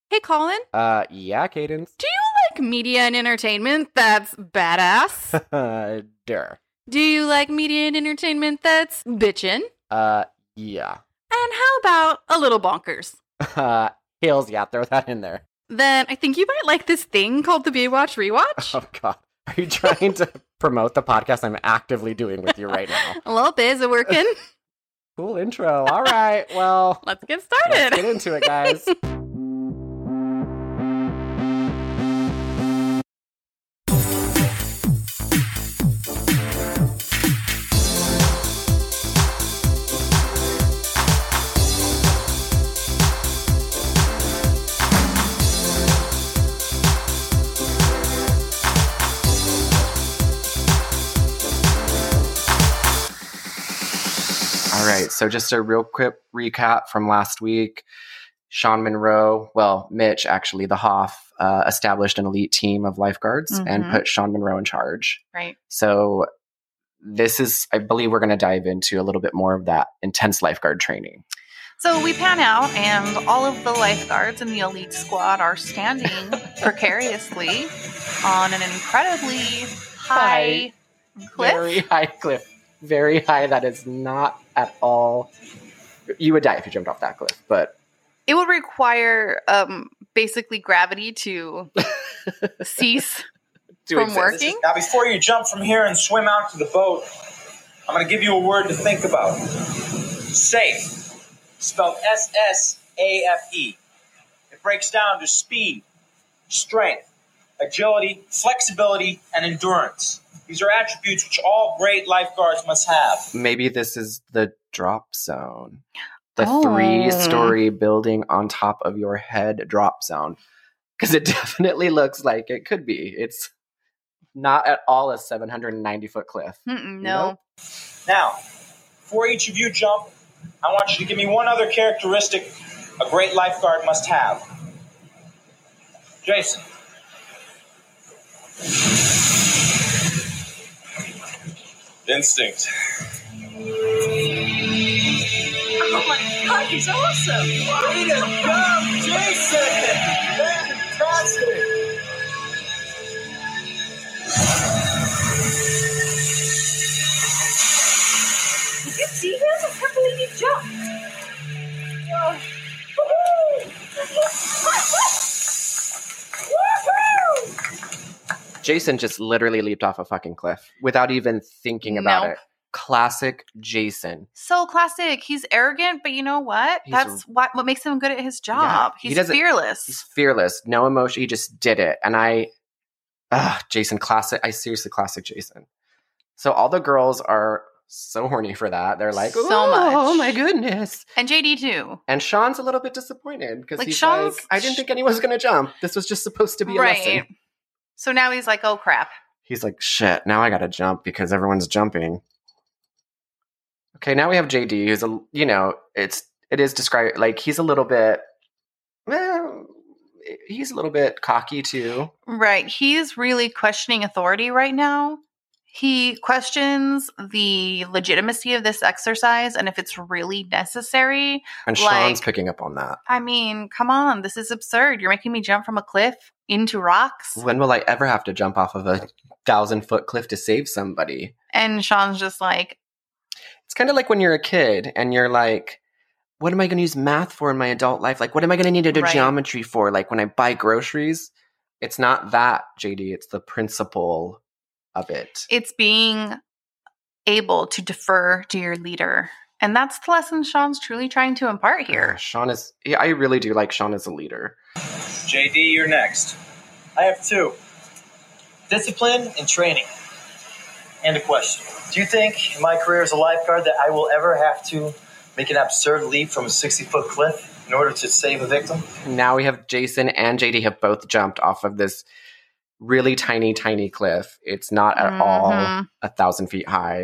Hey, Colin. Yeah, Cadence. Do you like media and entertainment that's badass? Durr. Do you like media and entertainment that's bitchin'? Yeah. And how about a little bonkers? Hills, yeah, throw that in there. Then I think you might like this thing called the Baywatch Rewatch. Oh, God. Are you trying to promote the podcast I'm actively doing with you right now? A little bit. Is it working? Cool intro. All right, well. Let's get started. Let's get into it, guys. All right, so just a real quick recap from last week. Sean Monroe, Mitch, actually, the Hoff, established an elite team of lifeguards and put Sean Monroe in charge. Right. So this is, I believe we're going to dive into a little bit more of that intense lifeguard training. So we pan out, and all of the lifeguards in the elite squad are standing precariously on an incredibly high cliff. Very high cliff. Very high. That is not at all. You would die if you jumped off that cliff, but it would require basically gravity to cease from working. Now, before you jump from here and swim out to the boat, I'm going to give you a word to think about. Safe, spelled S-S-A-F-E. It breaks down to speed, strength, agility, flexibility, and endurance. These are attributes which all great lifeguards must have. Maybe this is the drop zone. The 3-story building on top of your head drop zone. Because it definitely looks like it could be. It's not at all a 790-foot cliff. No. Now, before each of you jump, I want you to give me one other characteristic a great lifeguard must have. Jason. Instinct. Oh my God, he's awesome! Way to go, Jason! Fantastic! Did you see him? I can't believe he jumped. Woohoo! Jason just literally leaped off a fucking cliff without even thinking about it. Classic Jason. So classic. He's arrogant, but you know what? That's what makes him good at his job. Yeah, he's fearless. He's fearless. No emotion. He just did it. And Jason, classic. Seriously, classic Jason. So all the girls are so horny for that. They're like, so much. Oh my goodness. And JD too. And Sean's a little bit disappointed because he's Sean's, like, I didn't think anyone was going to jump. This was just supposed to be a lesson. So now he's like, oh crap. He's like, shit, now I got to jump because everyone's jumping. Okay, now we have JD, who's it is described like he's a little bit cocky too. Right. He's really questioning authority right now. He questions the legitimacy of this exercise and if it's really necessary. And Sean's picking up on that. I mean, come on, this is absurd. You're making me jump from a cliff into rocks. When will I ever have to jump off of a 1,000-foot cliff to save somebody? And Sean's just like, it's kind of like when you're a kid and you're like, what am I going to use math for in my adult life? Like, what am I going to need to do geometry for? Like when I buy groceries? It's not that, JD. It's the principle of it. It's being able to defer to your leader. And that's the lesson Sean's truly trying to impart here. I really do like Sean as a leader. JD, you're next. I have 2. Discipline and training. And a question. Do you think in my career as a lifeguard that I will ever have to make an absurd leap from a 60-foot cliff in order to save a victim? Now we have Jason and JD have both jumped off of this really tiny, tiny cliff. It's not at all 1,000 feet high.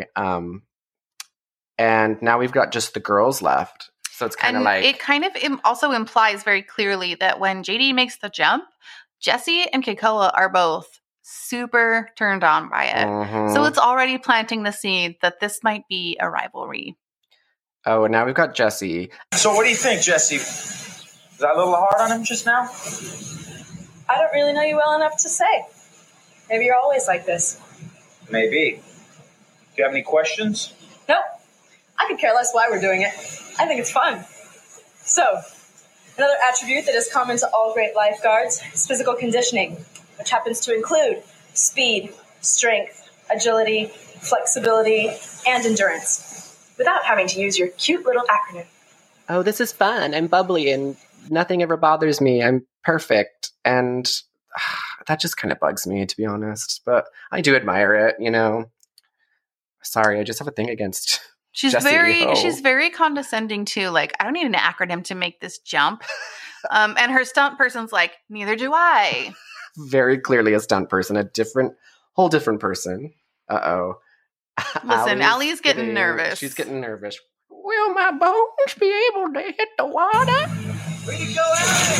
And now we've got just the girls left. So it's kind of like... It kind of also implies very clearly that when JD makes the jump, Jesse and Keikoa are both super turned on by it. So it's already planting the seed that this might be a rivalry. Oh, and now we've got Jesse. So what do you think, Jesse? Was I a little hard on him just now? I don't really know you well enough to say. Maybe you're always like this. Maybe. Do you have any questions? Nope. I could care less why we're doing it. I think it's fun. So, another attribute that is common to all great lifeguards is physical conditioning, which happens to include speed, strength, agility, flexibility, and endurance, without having to use your cute little acronym. Oh, this is fun. I'm bubbly and nothing ever bothers me. I'm perfect. And that just kind of bugs me, to be honest. But I do admire it, you know. Sorry, I just have a thing against She's Jessie. She's very condescending too. Like, I don't need an acronym to make this jump. And her stunt person's like, neither do I. Very clearly a stunt person, whole different person. Uh-oh. Listen, Allie's getting nervous. She's getting nervous. Will my bones be able to hit the water? Way to go, Allie!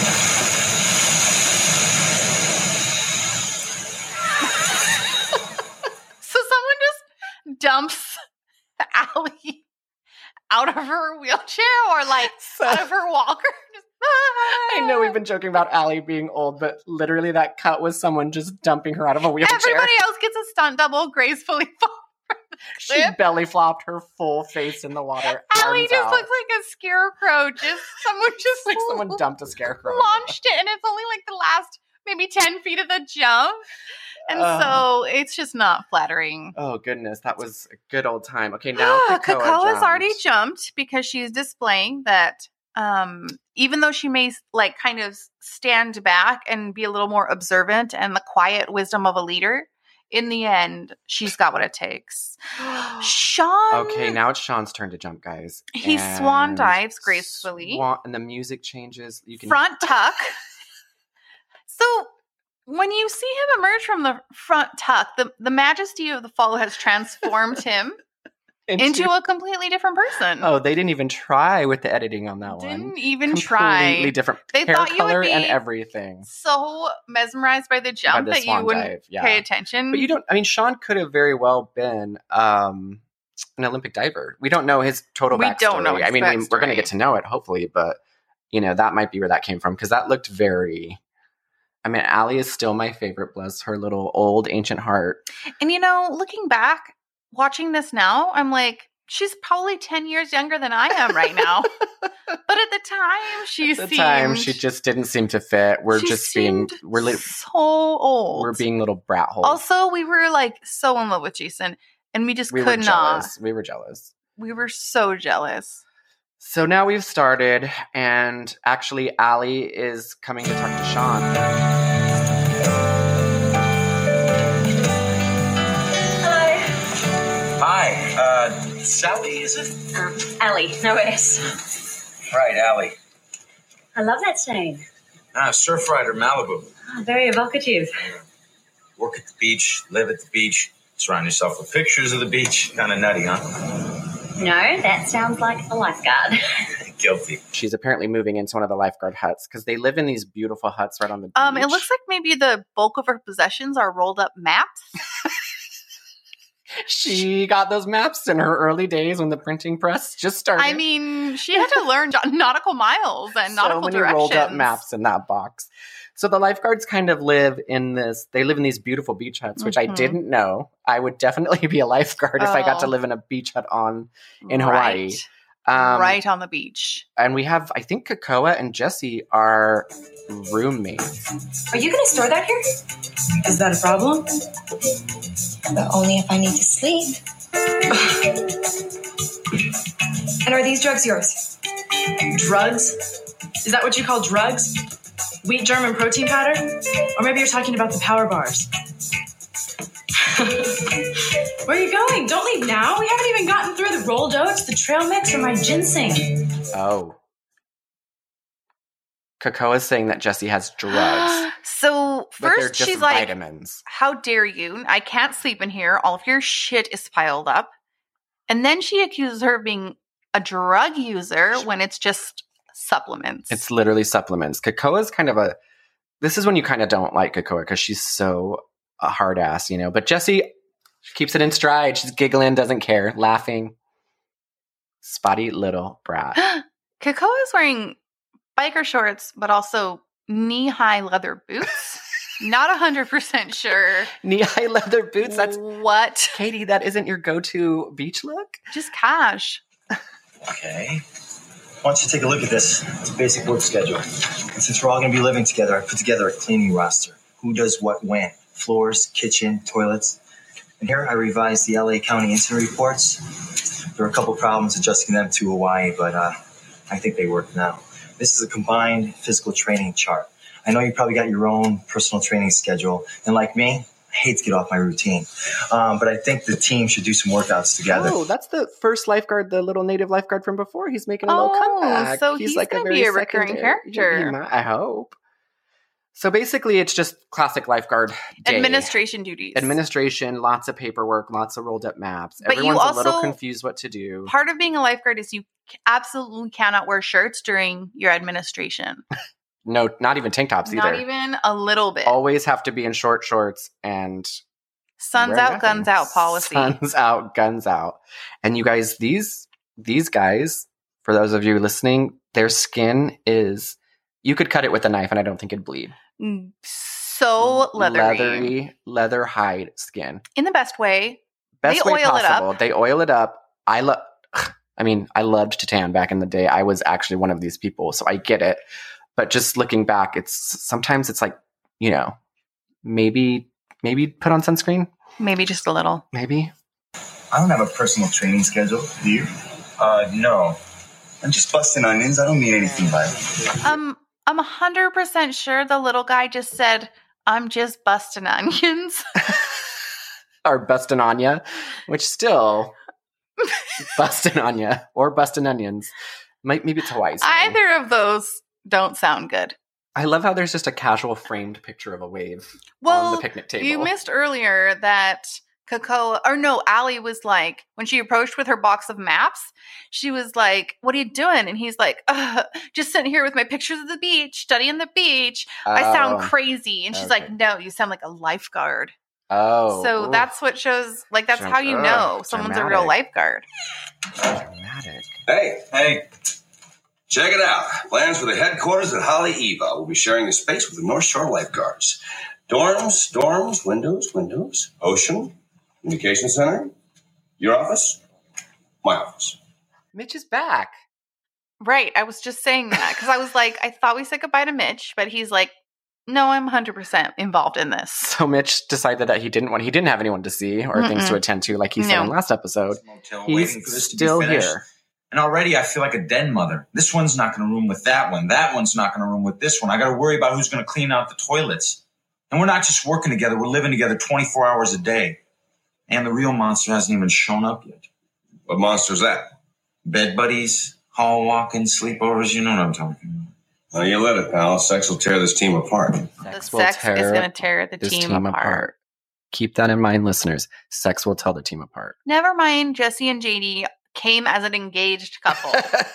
So someone just dumps Allie out of her wheelchair or like out of her walker. I know we've been joking about Allie being old, but literally that cut was someone just dumping her out of a wheelchair. Everybody else gets a stunt double gracefully fall. She belly flopped her full face in the water. Allie just out. looks like a scarecrow. Someone just like someone dumped a scarecrow. Launched it, and it's only like the last maybe 10 feet of the jump. And so it's just not flattering. Oh, goodness. That was a good old time. Okay, now Kekoa's already jumped because she's displaying that even though she may like kind of stand back and be a little more observant and the quiet wisdom of a leader, in the end, she's got what it takes. Sean. Okay, now it's Sean's turn to jump, guys. He swan dives gracefully. And the music changes. You can front tuck. So when you see him emerge from the front tuck, the majesty of the fall has transformed him into a completely different person. Oh, they didn't even try with the editing on that one. Didn't even try. Completely different they hair thought you color would be and everything. So mesmerized by the jump that you wouldn't pay attention. But you don't. I mean, Sean could have very well been an Olympic diver. We don't know his total backstory. We don't know. I mean, we're going to get to know it hopefully, but you know that might be where that came from because that looked very. I mean, Allie is still my favorite. Bless her little old ancient heart. And you know, looking back, watching this now, I'm like, she's probably 10 years younger than I am right now. But at the time, she just didn't seem to fit. We're so old. We're being little brat holes. Also, we were like so in love with Jason, and we just could not. We were jealous. We were so jealous. So now we've started, and actually, Allie is coming to talk to Sean. Hi, Sally, is it? Allie, no S. Right, Allie. I love that saying. Surf rider, Malibu. Very evocative. Work at the beach, live at the beach, surround yourself with pictures of the beach. Kind of nutty, huh? No, that sounds like a lifeguard. Guilty. She's apparently moving into one of the lifeguard huts because they live in these beautiful huts right on the beach. It looks like maybe the bulk of her possessions are rolled up maps. She got those maps in her early days when the printing press just started. I mean, she had to learn nautical miles and nautical directions. Rolled up maps in that box. So the lifeguards kind of live in these beautiful beach huts, which I didn't know. I would definitely be a lifeguard if I got to live in a beach hut in Hawaii. Right on the beach. And we have, I think Kekoa and Jessie are roommates. Are you going to store that here? Is that a problem? But only if I need to sleep. And are these drugs yours? Drugs? Is that what you call drugs? Wheat germ and protein powder? Or maybe you're talking about the power bars. Where are you going? Don't leave now. We haven't even gotten through the rolled oats, the trail mix, or my ginseng. Oh. Kekoa's saying that Jessie has drugs. So first she's like, vitamins. How dare you? I can't sleep in here. All of your shit is piled up. And then she accuses her of being a drug user when it's just supplements. It's literally supplements. Kekoa's kind of this is when you kind of don't like Kekoa because she's so a hard ass, you know. But Jessie keeps it in stride. She's giggling, doesn't care, laughing. Spotty little brat. Kekoa is wearing biker shorts, but also knee-high leather boots. Not 100% sure. Knee-high leather boots? That's what? Katie, that isn't your go-to beach look? Just cash. Okay. Why don't you take a look at this? It's a basic work schedule. And since we're all going to be living together, I put together a cleaning roster. Who does what when? Floors, kitchen, toilets. And here I revised the LA County incident reports. There were a couple problems adjusting them to Hawaii, but I think they work now. This is a combined physical training chart. I know you probably got your own personal training schedule. And like me, I hate to get off my routine. But I think the team should do some workouts together. Oh, that's the first lifeguard, the little native lifeguard from before. He's making a little comeback. So he's like going to be a recurring character. I hope. So basically, it's just classic lifeguard day. Administration duties. Administration, lots of paperwork, lots of rolled up maps. But Everyone's you also, a little confused what to do. Part of being a lifeguard is you absolutely cannot wear shirts during your administration. No, not even tank tops either. Not even a little bit. Always have to be in short shorts and Suns out, guns out policy. Suns out, guns out. And you guys, these guys, for those of you listening, their skin is, you could cut it with a knife and I don't think it'd bleed. So leathery. Leather hide skin. In the best way. Best way way oil possible. it up. They oil it up. I loved to tan back in the day. I was actually one of these people, so I get it. But just looking back, sometimes it's like, maybe put on sunscreen. Maybe just a little. Maybe. I don't have a personal training schedule. Do you? No. I'm just busting onions. I don't mean anything by it. I'm 100% sure the little guy just said, I'm just busting onions. Or busting Anya, which still busting Anya or busting onions. Maybe it's Hawaii. Either of those don't sound good. I love how there's just a casual framed picture of a wave on the picnic table. You missed earlier that Allie was like, when she approached with her box of maps, she was like, what are you doing? And he's like, just sitting here with my pictures of the beach, studying the beach. I sound crazy. And she's like, no, you sound like a lifeguard. Oh. So that's what shows, that's how you know someone's a real lifeguard. Dramatic. Hey. Check it out. Plans for the headquarters at Holly Eva. We'll be sharing the space with the North Shore lifeguards. Dorms, windows, ocean, communication center, your office, my office. Mitch is back. Right. I was just saying that because I was like, I thought we said goodbye to Mitch, but he's like, no, I'm 100% involved in this. So Mitch decided that he didn't have anyone to see or things to attend to, like he said in last episode. He's still here. And already I feel like a den mother. This one's not going to room with that one. That one's not going to room with this one. I got to worry about who's going to clean out the toilets. And we're not just working together. We're living together 24 hours a day. And the real monster hasn't even shown up yet. What monster's that? Bed buddies, hall walking, sleepovers. You know what I'm talking about. Oh, you let it, pal. Sex will tear this team apart. The sex is going to tear the team apart. Keep that in mind, listeners. Sex will tear the team apart. Never mind, Jesse and JD came as an engaged couple.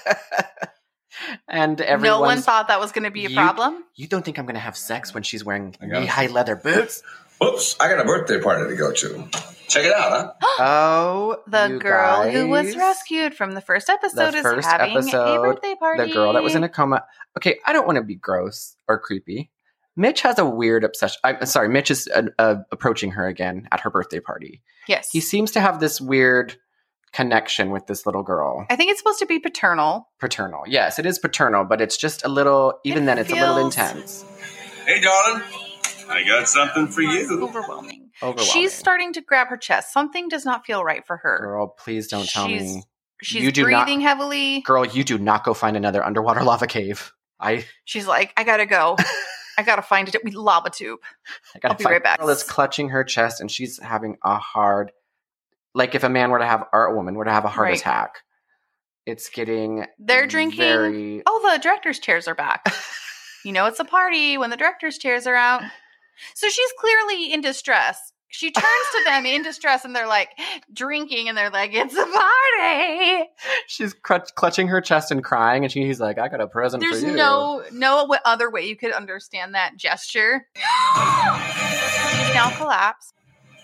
And no one thought that was going to be a problem. You don't think I'm going to have sex when she's wearing knee-high leather boots? Oops, I got a birthday party to go to. Check it out, huh? Oh, the girl who was rescued from the first episode is having a birthday party. The girl that was in a coma. Okay, I don't want to be gross or creepy. Mitch has a weird obsession. I'm sorry, Mitch is approaching her again at her birthday party. Yes. He seems to have this weird connection with this little girl. I think it's supposed to be paternal. Paternal. Yes, it is paternal, but it's just a little, even then it's a little intense. Hey, darling. I got something for you. Overwhelming. She's starting to grab her chest. Something does not feel right for her. Girl, please don't tell me. She's breathing heavily. Girl, you do not go find another underwater lava cave. She's like, I gotta go. I gotta find a lava tube. I'll be right back. Girl is clutching her chest and she's having a hard, like if a man were to have, or a woman were to have a heart attack. It's getting They're drinking. The director's chairs are back. It's a party when the director's chairs are out. So she's clearly in distress. She turns to them in distress and they're like drinking and they're like, it's a party. She's clutching her chest and crying and he's like, I got a present for you. There's no other way you could understand that gesture. She's now collapsed.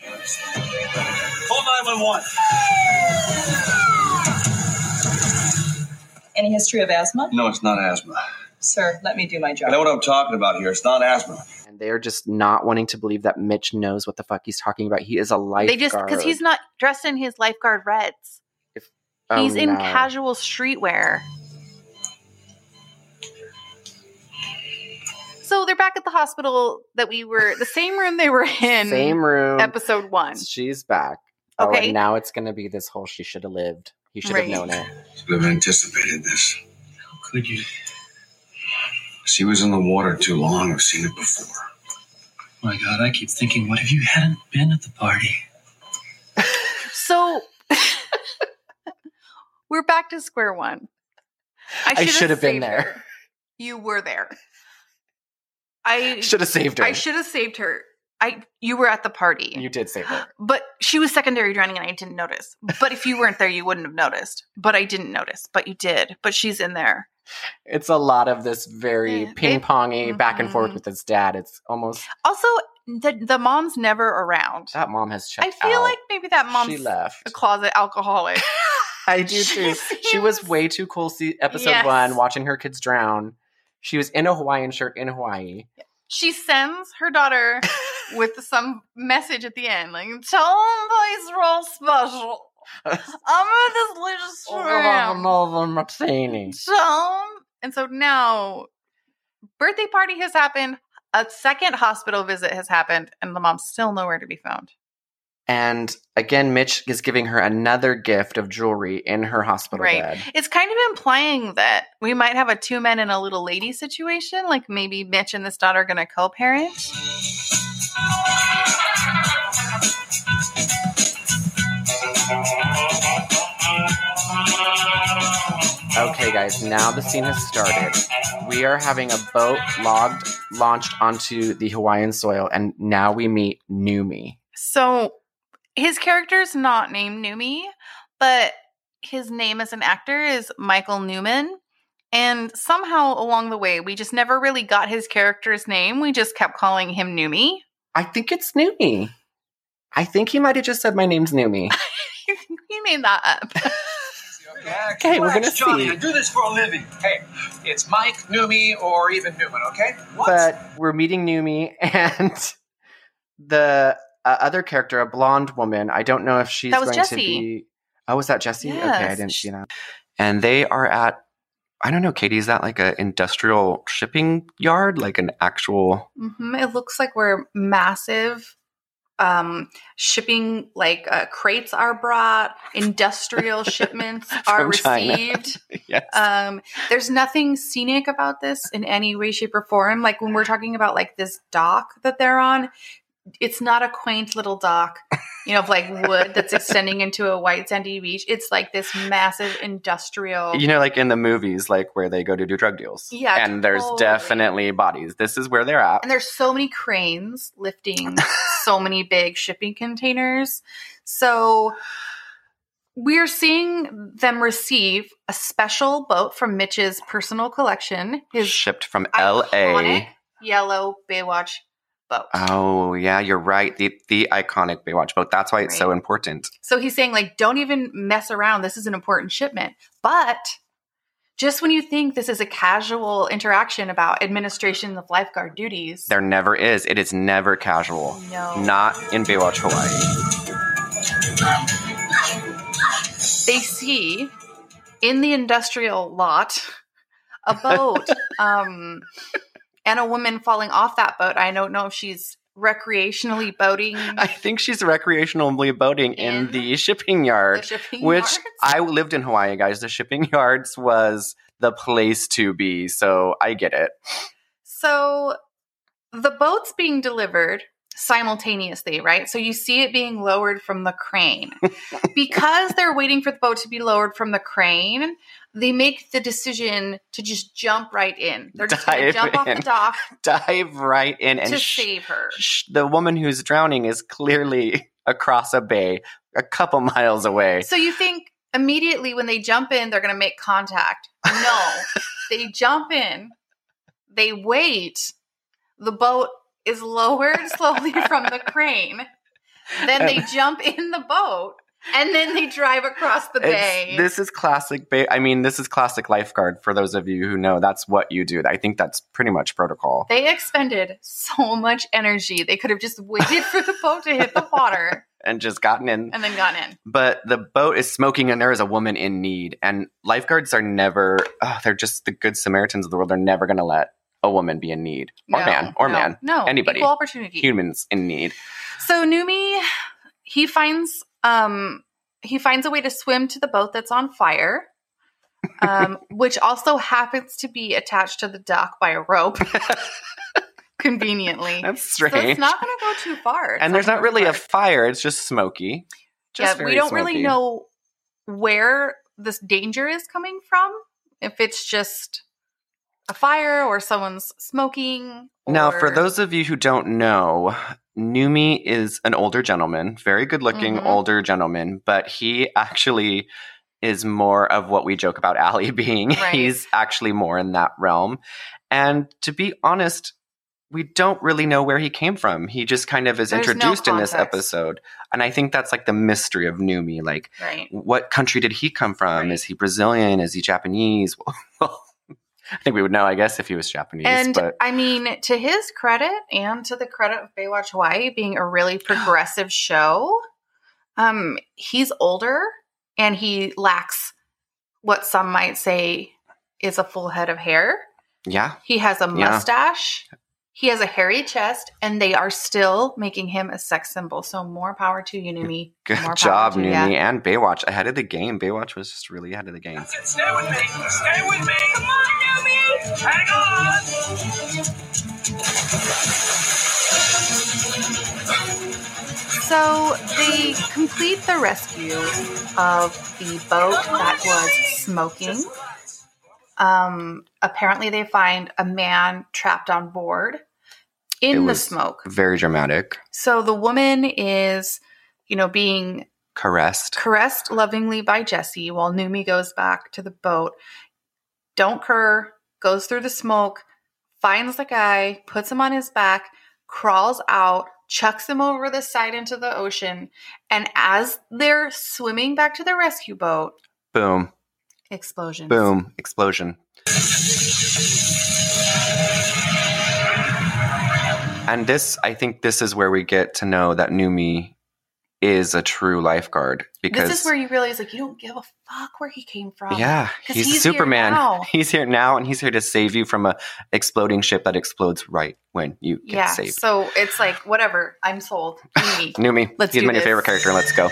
Call 911. Any history of asthma? No, it's not asthma. Sir, let me do my job. I know what I'm talking about here. It's not asthma. And they're just not wanting to believe that Mitch knows what the fuck he's talking about. He is a lifeguard. They just, because he's not dressed in his lifeguard reds. He's in casual streetwear. So they're back at the hospital that the same room they were in. Same room. Episode 1. She's back. Okay. Oh, and now it's going to be this whole she should have lived. He should have known it. Should have anticipated this. How could you? She was in the water too long. I've seen it before. My God, I keep thinking, what if you hadn't been at the party? So we're back to square one. I should have been there. Her. You were there. I should have saved her. I should have saved her. You were at the party. You did save her. But she was secondary drowning and I didn't notice. But if you weren't there, you wouldn't have noticed. But I didn't notice. But you did. But she's in there. It's a lot of this very ping-pongy back and forth with his dad. It's almost... Also, the mom's never around. That mom has checked out. I feel like maybe that mom's she left. A closet alcoholic. I do too. She was way too cool. Episode 1, watching her kids drown. She was in a Hawaiian shirt in Hawaii. She sends her daughter with some message at the end, like, tell them boys real special. I'm a delicious shrimp. And so now, birthday party has happened, a second hospital visit has happened, and the mom's still nowhere to be found. And again, Mitch is giving her another gift of jewelry in her hospital bed. It's kind of implying that we might have a 2 men and a little lady situation, like maybe Mitch and this daughter are going to co-parent. Okay, guys, now the scene has started. We are having a boat launched onto the Hawaiian soil, and now we meet Numi. So his character's not named Numi, but his name as an actor is Michael Newman. And somehow along the way, we just never really got his character's name. We just kept calling him Numi. I think it's Numi. I think he might have just said my name's Numi. He made that up. Okay, we're going to see. I do this for a living. Hey, it's Mike, Numi, or even Newman, okay? What? But we're meeting Numi and the other character, a blonde woman. I don't know if she's going Jessie. to be... Oh, was that Jessie? Yes. Okay, I didn't see that. And they are at... I don't know, Katie, is that like an industrial shipping yard? Like an actual... Mm-hmm. It looks like we're massive shipping, like crates are brought, industrial shipments are received. Yes. There's nothing scenic about this in any way, shape, or form. Like when we're talking about like this dock that they're on, it's not a quaint little dock, of like wood that's extending into a white sandy beach. It's like this massive industrial. Like in the movies, like where they go to do drug deals. Yeah. And there's definitely bodies. This is where they're at. And there's so many cranes lifting so many big shipping containers. So we're seeing them receive a special boat from Mitch's personal collection. His shipped from iconic L.A. yellow Baywatch boat. Oh, yeah, you're right. The iconic Baywatch boat. That's why it's so important. So he's saying, like, don't even mess around. This is an important shipment. But just when you think this is a casual interaction about administration of lifeguard duties. There never is. It is never casual. No. Not in Baywatch Hawaii. They see in the industrial lot a boat and a woman falling off that boat. I don't know if she's recreationally boating. I think she's recreationally boating in the shipping yard, which I lived in Hawaii, guys. The shipping yards was the place to be. So I get it. So the boat's being delivered simultaneously, right? So you see it being lowered from the crane. Because they're waiting for the boat to be lowered from the crane, they make the decision to just jump right in. They're just going to jump off the dock. Dive right in. To save her. The woman who's drowning is clearly across a bay, a couple miles away. So you think immediately when they jump in, they're going to make contact. No. They jump in. They wait. The boat is lowered slowly from the crane. Then they jump in the boat. And then they drive across the bay. This is classic. This is classic lifeguard. For those of you who know, that's what you do. I think that's pretty much protocol. They expended so much energy. They could have just waited for the boat to hit the water. And just gotten in. And then gotten in. But the boat is smoking and there is a woman in need. And lifeguards are never, they're just the good Samaritans of the world. They're never going to let a woman be in need. Or man. No. Anybody. Equal opportunity. Humans in need. So Numi, he finds a way to swim to the boat that's on fire, which also happens to be attached to the dock by a rope. Conveniently. That's strange. So it's not going to go too far. And there's not really a fire. It's just smoky. We don't really know where this danger is coming from. If it's just a fire or someone's smoking. Now, for those of you who don't know, Numi is an older gentleman, very good-looking older gentleman, but he actually is more of what we joke about Allie being. Right. He's actually more in that realm. And to be honest, we don't really know where he came from. He just kind of is introduced in this episode. And I think that's like the mystery of Numi. Like, what country did he come from? Right. Is he Brazilian? Is he Japanese? Well, I think we would know, I guess, if he was Japanese. And to his credit and to the credit of Baywatch Hawaii being a really progressive show, he's older and he lacks what some might say is a full head of hair. Yeah. He has a mustache. He has a hairy chest, and they are still making him a sex symbol. So more power to you, Numi. Good job, Numi. And Baywatch. Ahead of the game. Baywatch was just really ahead of the game. Stay with me. Stay with me. Come on, Numi. Hang on. So they complete the rescue of the boat that was smoking. Apparently they find a man trapped on board in the smoke. Very dramatic. So the woman is, being caressed lovingly by Jesse while Numi goes back to the boat. Don't Kerr goes through the smoke, finds the guy, puts him on his back, crawls out, chucks him over the side into the ocean. And as they're swimming back to the rescue boat, boom. Explosions. Boom. Explosion. And I think this is where we get to know that Numi is a true lifeguard. Because this is where you realize, you don't give a fuck where he came from. Yeah, he's Superman. He's here now, and he's here to save you from a exploding ship that explodes right when you get saved. So it's like, whatever. I'm sold. Numi. He's my favorite character. Let's go.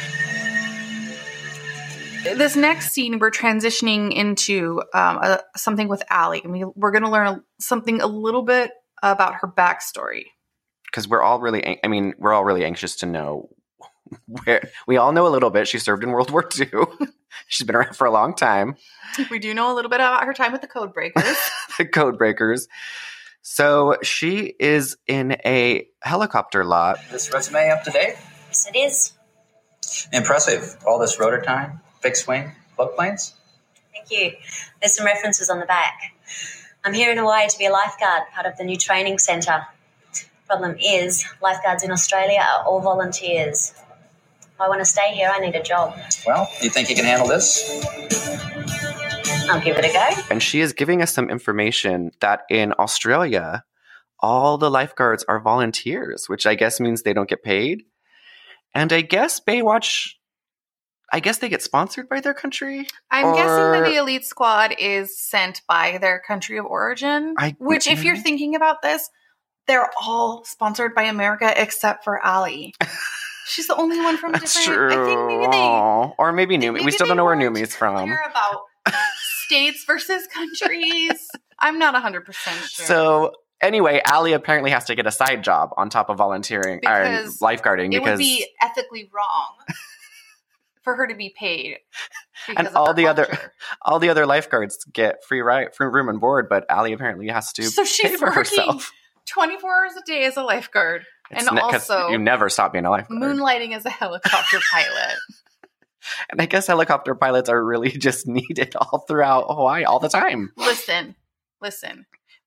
This next scene, we're transitioning into something with Allie. We're going to learn something a little bit about her backstory. Because we're all really anxious to know where. We all know a little bit. She served in World War II. She's been around for a long time. We do know a little bit about her time with the Codebreakers. The Codebreakers. So she is in a helicopter lot. This resume up to date? Yes, it is. Impressive. All this rotor time, fixed wing, float planes? Thank you. There's some references on the back. I'm here in Hawaii to be a lifeguard, part of the new training centre. Problem is, lifeguards in Australia are all volunteers. If I want to stay here, I need a job. Well, you think you can handle this? I'll give it a go. And she is giving us some information that in Australia, all the lifeguards are volunteers, which I guess means they don't get paid. And I guess Baywatch, they get sponsored by their country. I'm guessing that the elite squad is sent by their country of origin. Which, if you're thinking about this, they're all sponsored by America except for Allie. She's the only one from That's different. True. I think maybe they, or maybe Numi. We still don't know where Numi's from. Clear about states versus countries. I'm not 100% sure. So anyway, Allie apparently has to get a side job on top of volunteering or lifeguarding. It would be ethically wrong for her to be paid. And all the other lifeguards get free room and board, but Allie apparently has to pay for herself. 24 hours a day as a lifeguard. And also you never stop being a lifeguard. Moonlighting as a helicopter pilot. And I guess helicopter pilots are really just needed all throughout Hawaii all the time. Listen.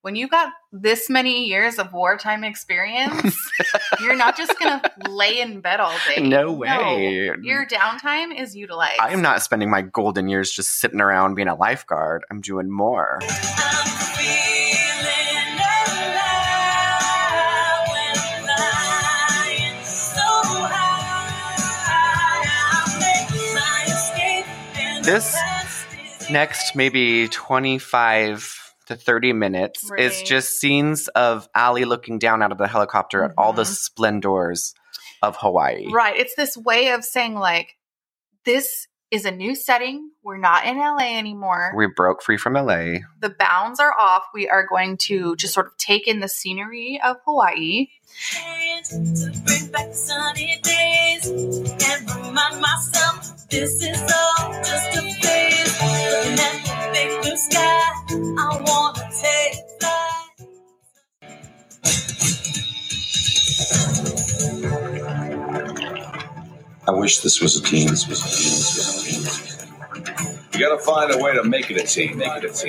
when you got this many years of wartime experience, you're not just going to lay in bed all day. No way. No. Your downtime is utilized. I am not spending my golden years just sitting around being a lifeguard. I'm doing more. This next maybe 25 to 30 minutes is just scenes of Allie looking down out of the helicopter at all the splendors of Hawaii. Right. It's this way of saying, like, this is a new setting. We're not in LA anymore. We broke free from LA. The bounds are off. We are going to just sort of take in the scenery of Hawaii. To bring back sunny days and remind myself this is all just a phase. Looking at the big blue sky, I want to take I wish this was a team. You gotta find a way to make it a team.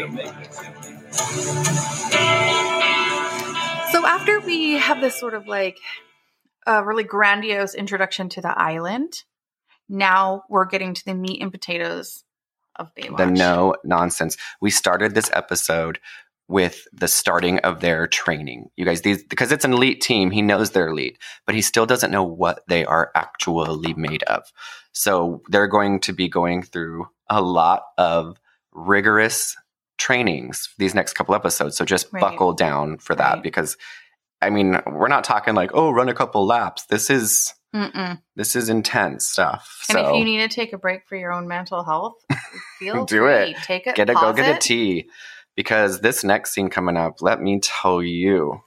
So after we have this sort of like a really grandiose introduction to the island, now we're getting to the meat and potatoes of Baywatch. The no nonsense. We started this episode with the starting of their training. You guys, because it's an elite team, he knows they're elite, but he still doesn't know what they are actually made of. So they're going to be going through a lot of rigorous trainings these next couple episodes. So just buckle down for that because, I mean, we're not talking like, oh, run a couple laps. This is intense stuff. And if you need to take a break for your own mental health, feel do free. it. Take it. Go get a tea. Because this next scene coming up, let me tell you.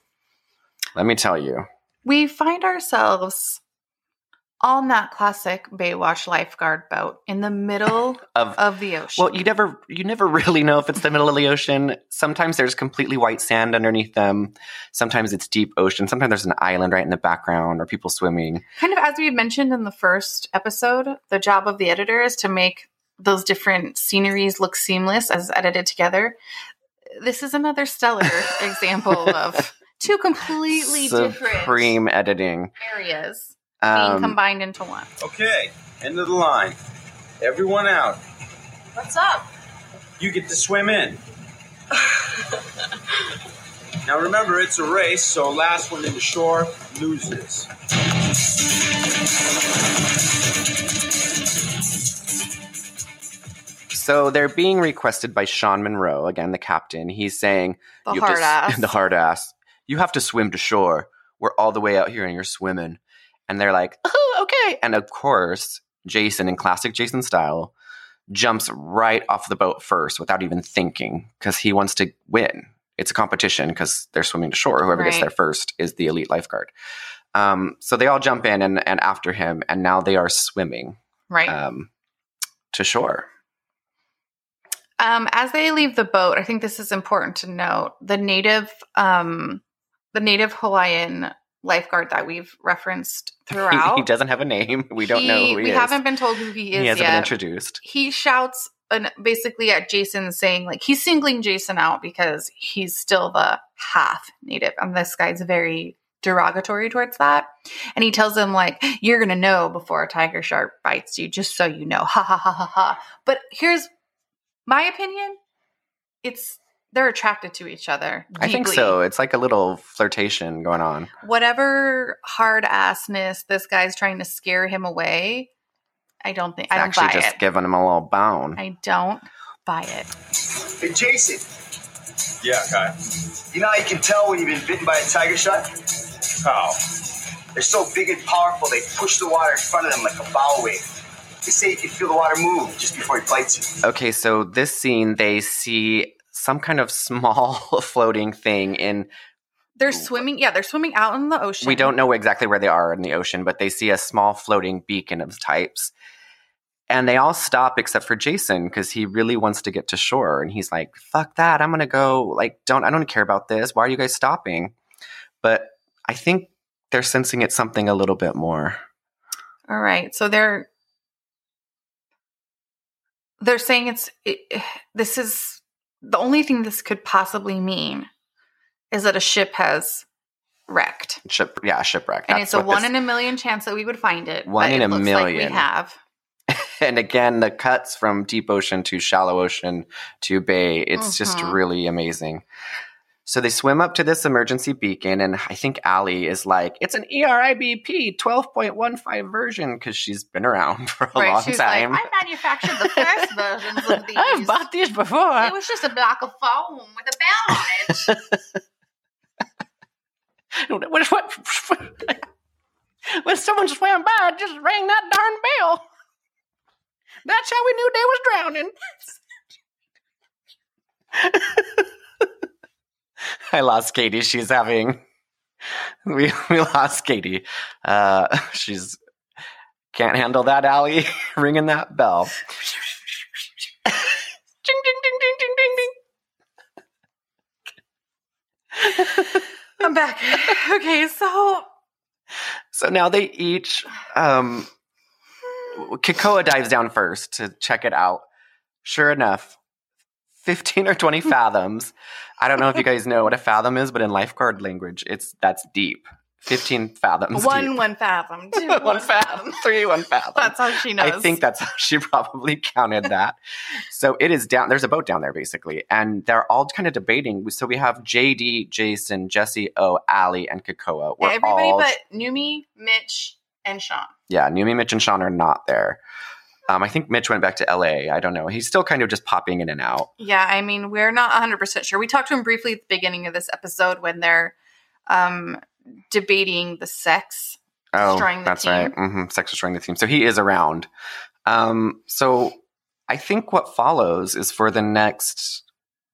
We find ourselves on that classic Baywatch lifeguard boat in the middle of the ocean. Well, you never really know if it's the middle of the ocean. Sometimes there's completely white sand underneath them. Sometimes it's deep ocean. Sometimes there's an island right in the background or people swimming. Kind of as we had mentioned in the first episode, the job of the editor is to make those different sceneries look seamless as edited together. This is another stellar example of two completely supreme different editing areas being combined into one. Okay, end of the line. Everyone out. What's up? You get to swim in. Now remember, it's a race, so last one into shore loses. So they're being requested by Sean Monroe, again, the captain. He's saying, the hard ass. You have to swim to shore. We're all the way out here and you're swimming. And they're like, oh, okay. And of course, Jason, in classic Jason style, jumps right off the boat first without even thinking because he wants to win. It's a competition because they're swimming to shore. Whoever gets there first is the elite lifeguard. So they all jump in and after him, and now they are swimming to shore. As they leave the boat, I think this is important to note. The native Hawaiian lifeguard that we've referenced throughout. He doesn't have a name. We don't know who he is. We haven't been told who he is yet. He hasn't been introduced. He shouts basically at Jason saying, like, he's singling Jason out because he's still the half native. And this guy's very derogatory towards that. And he tells him, like, you're going to know before a tiger shark bites you, just so you know. Ha, ha, ha, ha, ha. But here's my opinion, they're attracted to each other deeply. I think so. It's like a little flirtation going on. Whatever hard assness this guy's trying to scare him away, I don't buy it. Actually just giving him a little bone. I don't buy it. Hey, Jason. Yeah, Kai. You know how you can tell when you've been bitten by a tiger shark? How? They're so big and powerful, they push the water in front of them like a bow wave. They say you can feel the water move just before he bites you. Okay, so this scene, they see some kind of small floating thing in... They're swimming out in the ocean. We don't know exactly where they are in the ocean, but they see a small floating beacon of types. And they all stop except for Jason because he really wants to get to shore. And he's like, fuck that, I'm going to go. Like, I don't care about this. Why are you guys stopping? But I think they're sensing it's something a little bit more. All right, so they're saying this is the only thing this could possibly mean is that a ship has wrecked. Shipwreck. And it's a 1 in a million chance that we would find it. 1 in a million. Like we have. And again, the cuts from deep ocean to shallow ocean to bay, it's just really amazing. So they swim up to this emergency beacon, and I think Allie is like, it's an ERIBP 12.15 version, because she's been around for a long time. Like, I manufactured the first versions of these. I've bought these before. It was just a block of foam with a bell on it. When someone swam by, just rang that darn bell. That's how we knew they was drowning. I lost Katie. She's having... We lost Katie. She's... Can't handle that, Allie. Ringing that bell. Ding, ding, ding, ding, ding, ding, ding. I'm back. Okay, so now they each... Kekoa dives down first to check it out. Sure enough, 15 or 20 fathoms. I don't know if you guys know what a fathom is, but in lifeguard language, that's deep. 15 fathoms deep. 1 fathom. 2 1 fathom. 3 1 fathom. That's how she knows. I think that's how she probably counted that. So it is down. There's a boat down there, basically. And they're all kind of debating. So we have JD, Jason, Jesse, O, Allie, and Kekoa. Everybody but Numi, Mitch, and Sean. Yeah, Numi, Mitch, and Sean are not there. I think Mitch went back to LA. I don't know. He's still kind of just popping in and out. Yeah, I mean, we're not 100% sure. We talked to him briefly at the beginning of this episode when they're debating the sex destroying the that's team. right. Mm-hmm. Sex destroying the team. So he is around. So I think what follows is for the next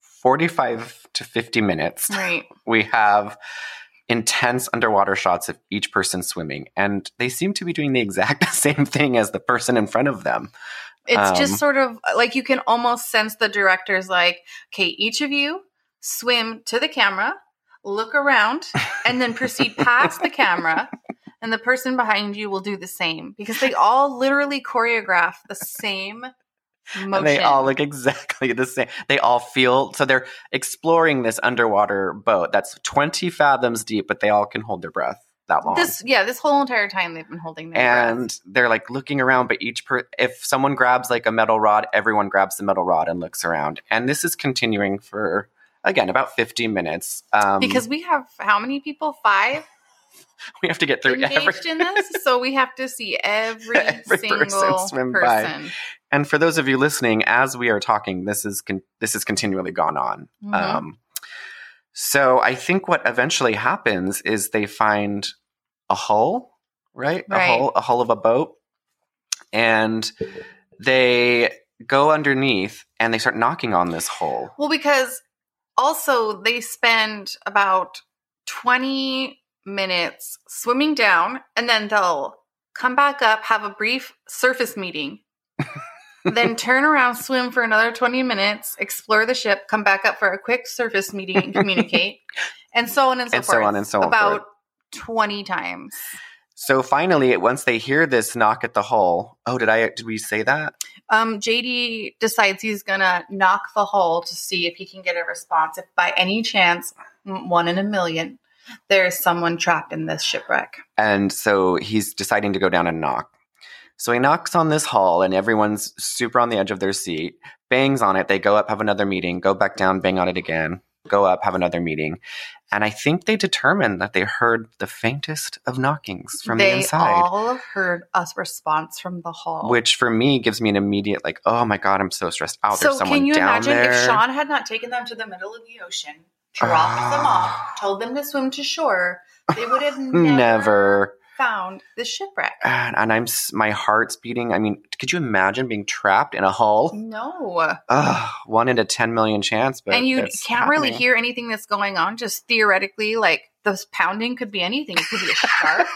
45 to 50 minutes, right, we have intense underwater shots of each person swimming, and they seem to be doing the exact same thing as the person in front of them. It's just sort of like you can almost sense the director's like, okay, each of you swim to the camera, look around, and then proceed past the camera, and the person behind you will do the same, because they all literally choreograph the same motion. And they all look exactly the same. They all feel, so they're exploring this underwater boat that's 20 fathoms deep, but they all can hold their breath that long. This whole entire time they've been holding their and breath. They're like looking around, but if someone grabs like a metal rod, everyone grabs the metal rod and looks around. And this is continuing for, again, about 50 minutes. Because we have how many people? 5? We have to get through engaged in this, so we have to see every single person swim by. And for those of you listening, as we are talking, this is continually gone on. Mm-hmm. So I think what eventually happens is they find a hull, right? A hull of a boat, and they go underneath and they start knocking on this hull. Well, because also they spend about 20 minutes swimming down, and then they'll come back up, have a brief surface meeting, then turn around, swim for another 20 minutes, explore the ship, come back up for a quick surface meeting and communicate, and so on and so forth. About 20 times. So finally, once they hear this knock at the hull, did we say that? JD decides he's gonna knock the hull to see if he can get a response. If by any chance, 1 in a million, there's someone trapped in this shipwreck. And so he's deciding to go down and knock. So he knocks on this hull, and everyone's super on the edge of their seat, bangs on it. They go up, have another meeting, go back down, bang on it again, go up, have another meeting. And I think they determined that they heard the faintest of knockings from the inside. They all heard a response from the hull. Which for me gives me an immediate like, oh my God, I'm so stressed out. There's someone down there. So can you imagine if Sean had not taken them to the middle of the ocean, dropped them off, told them to swim to shore, they would have never found the shipwreck. And my heart's beating. I mean, could you imagine being trapped in a hull? No. 1 in a 10 million chance. But and you can't really hear anything that's going on. Just theoretically, like the pounding could be anything. It could be a shark.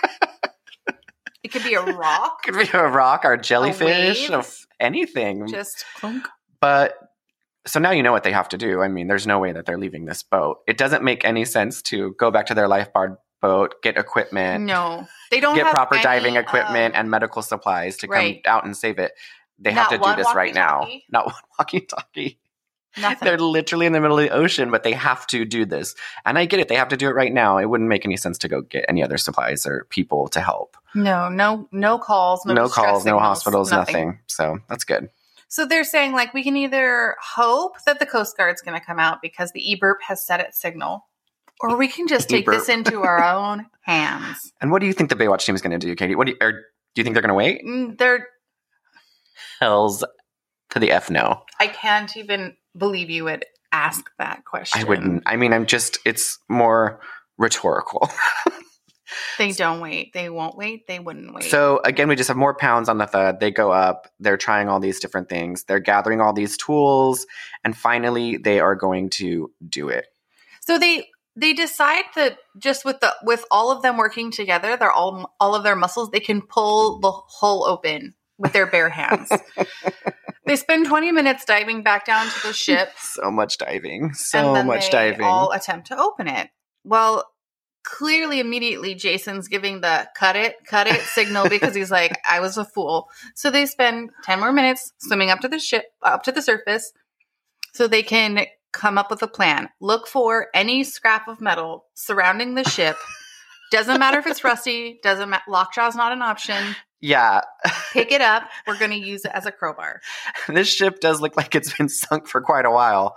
It could be a rock. It could be a rock or jellyfish or anything. Just clunk. But so now you know what they have to do. I mean, there's no way that they're leaving this boat. It doesn't make any sense to go back to their lifeguard boat, get equipment. No, they don't get have proper any, diving equipment and medical supplies to come out and save it. They have to do this right now. Not one walkie-talkie. Nothing. They're literally in the middle of the ocean, but they have to do this. And I get it. They have to do it right now. It wouldn't make any sense to go get any other supplies or people to help. No calls. No calls, no hospitals, nothing. nothing. So that's good. So they're saying, like, we can either hope that the Coast Guard's going to come out because the eBurp has set its signal, or we can just take this into our own hands. And what do you think the Baywatch team is going to do, Katie? Do you think they're going to wait? They're Hells to the F no. I can't even believe you would ask that question. I wouldn't. I mean, it's more rhetorical. They don't wait. They won't wait. They wouldn't wait. So again, we just have more pounds on the thud. They go up. They're trying all these different things. They're gathering all these tools. And finally, they are going to do it. So they decide that just with all of them working together, they're all of their muscles, they can pull the hole open with their bare hands. They spend 20 minutes diving back down to the ship. So much diving. They all attempt to open it. Well, clearly, immediately, Jason's giving the cut it signal because he's like, I was a fool. So they spend 10 more minutes swimming up to the ship, up to the surface, so they can come up with a plan. Look for any scrap of metal surrounding the ship. Doesn't matter if it's rusty. Lockjaw's not an option. Yeah. Pick it up. We're going to use it as a crowbar. This ship does look like it's been sunk for quite a while.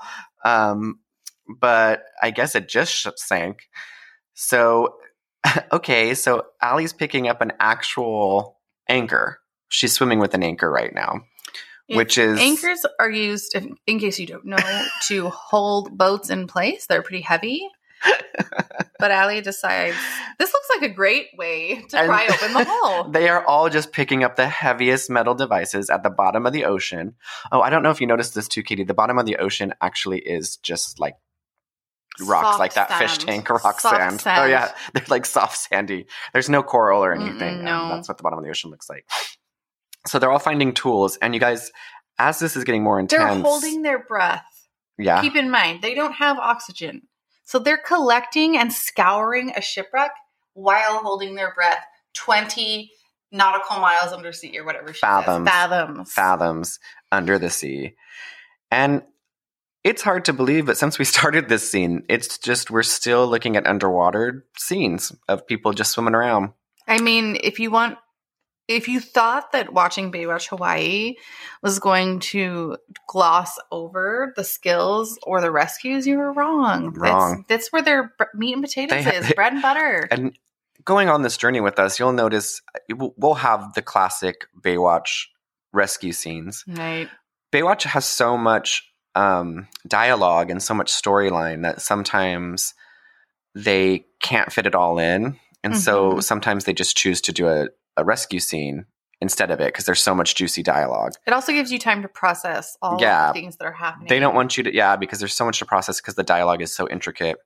But I guess it just sank. So, okay, so Allie's picking up an actual anchor. She's swimming with an anchor right now, which is... Anchors are used, in case you don't know, to hold boats in place. They're pretty heavy. But Allie decides, this looks like a great way to pry open the hole. They are all just picking up the heaviest metal devices at the bottom of the ocean. Oh, I don't know if you noticed this too, Katie. The bottom of the ocean actually is just like rocks, soft like that sand. fish tank rock Soft sand. Oh yeah, they're like soft sandy. There's no coral or anything. No. That's what the bottom of the ocean looks like. So they're all finding tools, and you guys, as this is getting more intense, They're holding their breath. Yeah. Keep in mind, they don't have oxygen. So they're collecting and scouring a shipwreck while holding their breath 20 nautical miles under sea or whatever she says. Fathoms under the sea. And it's hard to believe, but since we started this scene, it's just we're still looking at underwater scenes of people just swimming around. I mean, if you thought that watching Baywatch Hawaii was going to gloss over the skills or the rescues, you were wrong. That's where their meat and potatoes is, bread and butter. And going on this journey with us, you'll notice we'll have the classic Baywatch rescue scenes. Right. Baywatch has so much dialogue and so much storyline that sometimes they can't fit it all in. And so sometimes they just choose to do a rescue scene instead of it because there's so much juicy dialogue. It also gives you time to process all of the things that are happening. They don't want you to, because there's so much to process because the dialogue is so intricate,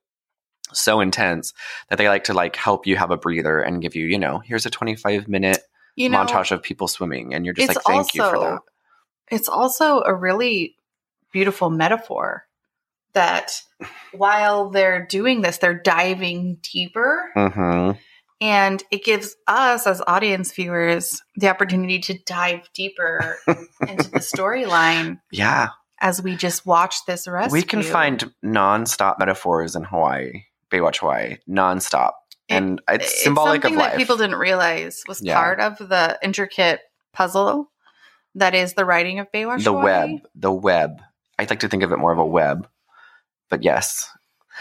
so intense that they like to help you have a breather and give you, here's a 25-minute montage of people swimming. And you're just like, thank you for that. It's also a really beautiful metaphor that while they're doing this, they're diving deeper. Mm-hmm. And it gives us as audience viewers the opportunity to dive deeper into the storyline. Yeah. As we just watch this rescue. We can find nonstop metaphors in Hawaii, Baywatch Hawaii, nonstop. And it's symbolic of life. Something that people didn't realize was part of the intricate puzzle that is the writing of Baywatch Hawaii. The web. I'd like to think of it more of a web. But yes.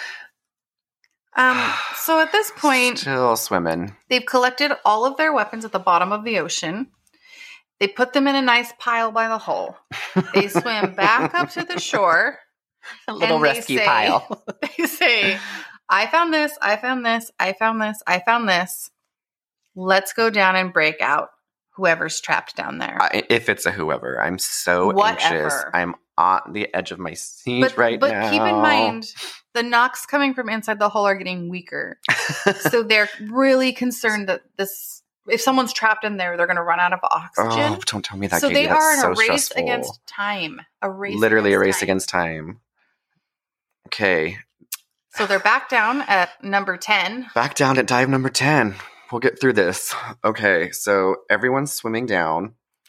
So at this point, still swimming. They've collected all of their weapons at the bottom of the ocean. They put them in a nice pile by the hull. They swim back up to the shore. A little rescue pile. They say, I found this, I found this, I found this, I found this. Let's go down and break out whoever's trapped down there. If it's a whoever. I'm so anxious. I'm on the edge of my seat right now. But keep in mind, the knocks coming from inside the hull are getting weaker. So they're really concerned that if someone's trapped in there, they're going to run out of oxygen. Oh, don't tell me that, So Katie. they are in so a race stressful. against time. Literally a race against time. Okay. So they're back down at number 10. Back down at dive number 10. We'll get through this. Okay, so everyone's swimming down.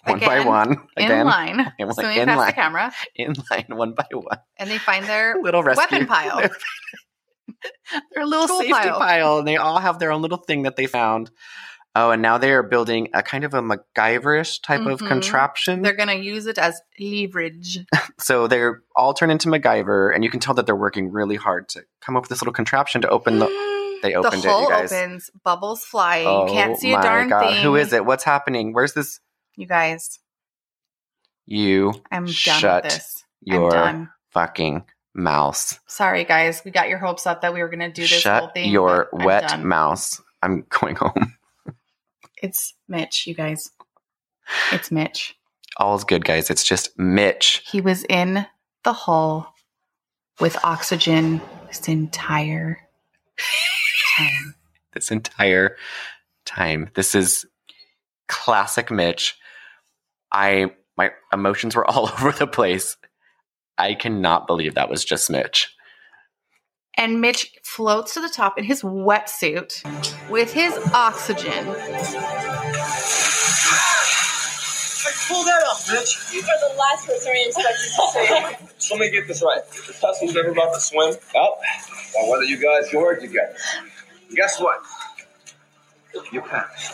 One by one. In line. Swimming past the camera. In line, one by one. And they find their little weapon pile. Their little safety pile. And they all have their own little thing that they found. Oh, and now they are building a kind of a MacGyver-ish type of contraption. They're going to use it as leverage. So they're all turned into MacGyver, and you can tell that they're working really hard to come up with this little contraption to open the... They opened the hole it, you guys. Opens, bubbles fly. You can't see a darn thing. Who is it? What's happening? Where's this? You guys. I'm done with this. Your fucking mouse. Sorry, guys. We got your hopes up that we were going to do this whole thing. Shut your wet mouse. I'm going home. It's Mitch, you guys. It's Mitch. All's good, guys. It's just Mitch. He was in the hull with oxygen this entire time. This entire time. This is classic Mitch. My emotions were all over the place. I cannot believe that was just Mitch. And Mitch floats to the top in his wetsuit with his oxygen. Pull that up, Mitch. You are the last person we expected to say. So let me get this right. The Tesla's never about to swim? Well, whether you guys can work together. Guess what? You passed.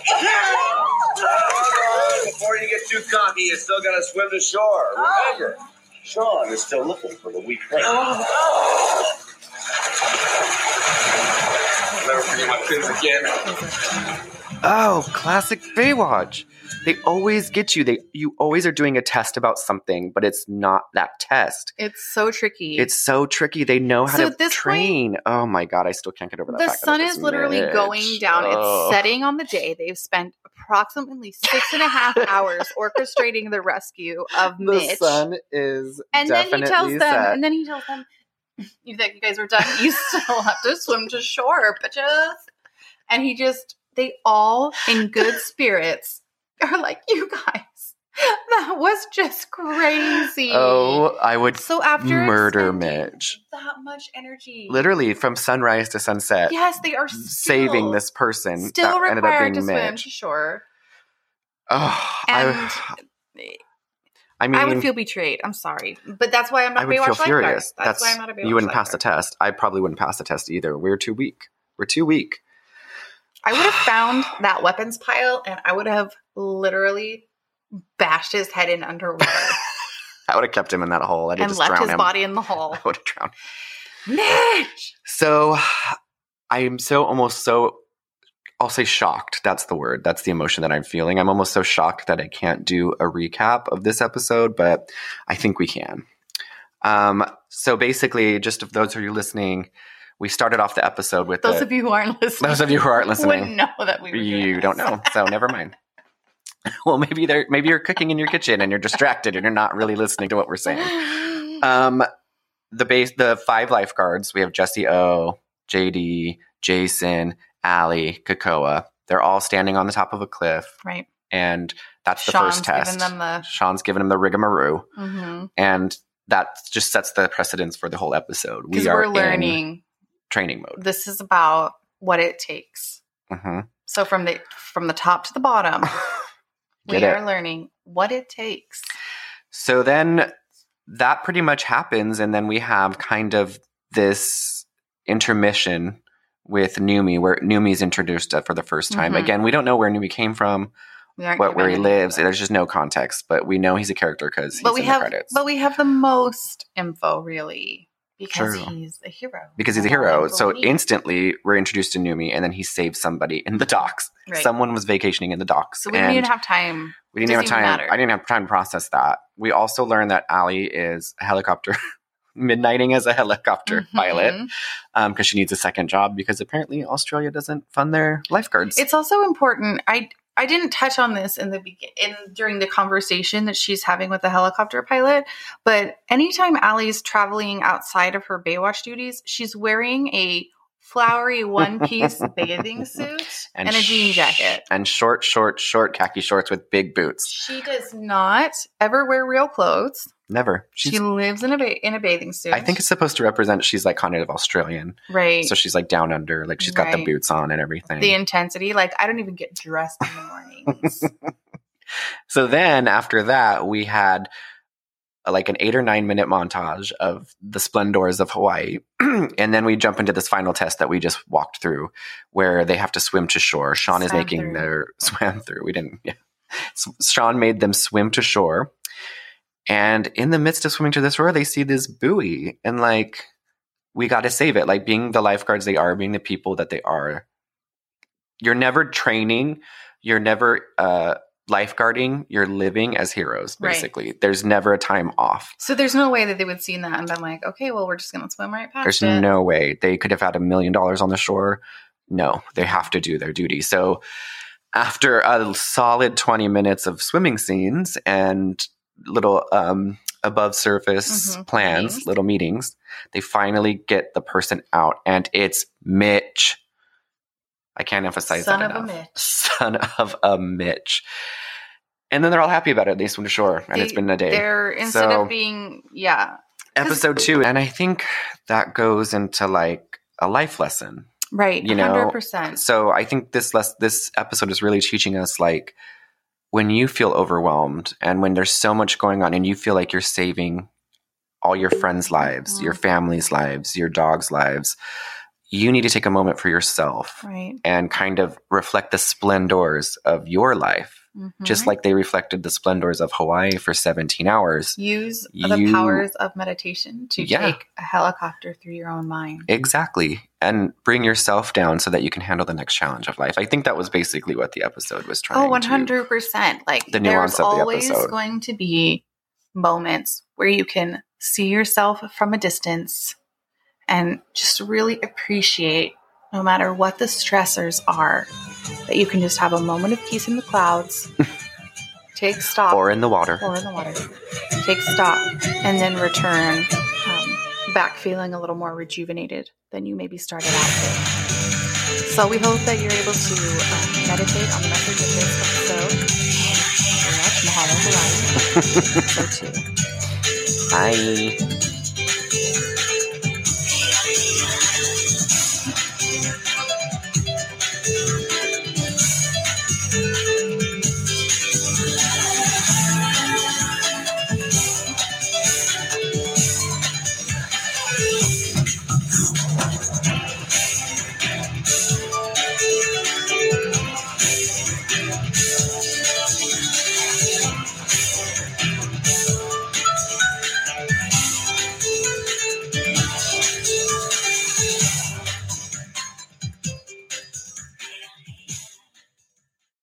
Before you get too cocky, you still got to swim to shore. Remember, Sean is still looking for the weak link. Never forget my pins again. Oh, classic Baywatch. They always get you. You always are doing a test about something, but it's not that test. It's so tricky. They know how to train. Oh my God, I still can't get over that. The sun is literally going down. It's setting on the day. They've spent approximately 6.5 hours orchestrating the rescue of Mitch. The sun is and definitely then he tells them, set. and then he tells them, you think you guys are done? You still have to swim to shore, bitches. And they all in good spirits are like, you guys, that was just crazy. Oh, I would after murder Mitch. That much energy. Literally from sunrise to sunset. Yes, they are saving this person. Still that ended up required being to swim Mitch. to shore. Oh, I mean, I would feel betrayed. I'm sorry. But that's why I'm not a Baywatch lifeguard. Furious. That's why I'm not a Baywatch You wouldn't lifeguard. pass the test. I probably wouldn't pass the test either. We're too weak. I would have found that weapons pile and I would have literally bashed his head in underwater. I would have kept him in that hole. I'd have just left drowned his him. body in the hole. I would have drowned him. Mitch! So I am I'll say shocked. That's the word. That's the emotion that I'm feeling. I'm almost so shocked that I can't do a recap of this episode, but I think we can. So basically, just of those of you listening, we started off the episode with Those of you who aren't listening. Wouldn't know that we were You don't know, so never mind. Well, maybe you're cooking in your kitchen and you're distracted and you're not really listening to what we're saying. The 5 lifeguards, we have Jesse O, JD, Jason, Allie, Kakoa. They're all standing on the top of a cliff. Right. And that's the first test. Sean's giving them the rigmarole. Mm-hmm. And that just sets the precedence for the whole episode. Because we're learning in training mode. This is about what it takes. Mm-hmm. So from the top to the bottom, we are learning what it takes. So then that pretty much happens, and then we have kind of this intermission with Numi, where Numi's introduced for the first time. Mm-hmm. Again, we don't know where Numi came from, where he lives. There's just no context, but we know he's a character because he's in the credits. But we have the most info, really, because he's a hero. Because he's a hero. So instantly, we're introduced to Numi, and then he saves somebody in the docks. Right. Someone was vacationing in the docks. So we didn't even have time. We didn't have time. I didn't have time to process that. We also learned that Allie is a helicopter midnighting as a helicopter pilot because she needs a second job because apparently Australia doesn't fund their lifeguards. It's also important. I didn't touch on this during the conversation that she's having with the helicopter pilot, but anytime Allie's traveling outside of her Baywatch duties, she's wearing a flowery one-piece bathing suit and a jean jacket. And short khaki shorts with big boots. She does not ever wear real clothes. Never. She lives in a bathing suit. I think it's supposed to represent she's like kind of Australian. Right. So she's like down under. Like she's got the boots on and everything. The intensity. Like I don't even get dressed in the mornings. So then after that, we had like an 8 or 9 minute montage of the splendors of Hawaii. And then we jump into this final test that we just walked through where they have to swim to shore. Sean is making their swam through. We didn't. Yeah. Sean made them swim to shore. And in the midst of swimming to the shore, they see this buoy and like, we got to save it. Like being the lifeguards they are, being the people that they are. You're never training. You're never, lifeguarding, you're living as heroes, basically. Right. There's never a time off. So there's no way that they would see that and been like, okay, well, we're just going to swim right past There's no way. They could have had $1 million on the shore. No, they have to do their duty. So after a solid 20 minutes of swimming scenes and little above surface plans, little meetings, they finally get the person out, and it's Mitch. I can't emphasize that enough. Son of a Mitch. And then they're all happy about it. They swim to shore, and it's been a day. They're, instead of being, Episode 2. And I think that goes into like a life lesson. Right, you know? 100%. So I think this episode is really teaching us, like, when you feel overwhelmed and when there's so much going on and you feel like you're saving all your friends' lives, your family's lives, your dog's lives, you need to take a moment for yourself and kind of reflect the splendors of your life, just like they reflected the splendors of Hawaii for 17 hours. Use the powers of meditation to take a helicopter through your own mind. Exactly. And bring yourself down so that you can handle the next challenge of life. I think that was basically what the episode was trying to 100%. Like, the nuance there's of the always episode. going to be moments where you can see yourself from a distance and just really appreciate, no matter what the stressors are, that you can just have a moment of peace in the clouds, take stock. Or in the water. Take stock, and then return back feeling a little more rejuvenated than you maybe started out with. So we hope that you're able to meditate on the message of this episode. Watch Mahalo Hawaii. So too. Bye.